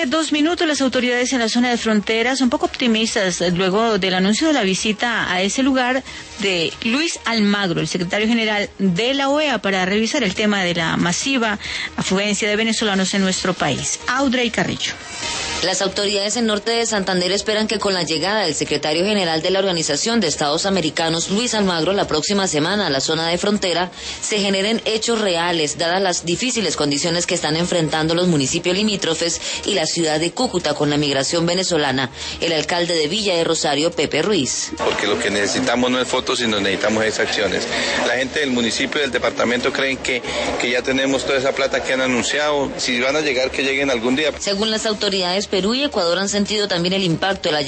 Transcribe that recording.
2 minutos, las autoridades en la zona de frontera son poco optimistas luego del anuncio de la visita a ese lugar de Luis Almagro, el secretario general de la OEA, para revisar el tema de la masiva afluencia de venezolanos en nuestro país. Audrey Carrillo. Las autoridades en norte de Santander esperan que con la llegada del secretario general de la Organización de Estados Americanos, Luis Almagro, la próxima semana a la zona de frontera, se generen hechos reales, dadas las difíciles condiciones que están enfrentando los municipios limítrofes y la ciudad de Cúcuta con la migración venezolana. El alcalde de Villa de Rosario, Pepe Ruiz. Porque lo que necesitamos no es fotos, sino necesitamos es acciones. La gente del municipio y del departamento creen que ya tenemos toda esa plata que han anunciado. Si van a llegar, que lleguen algún día. Según las autoridades, Perú y Ecuador han sentido también el impacto de la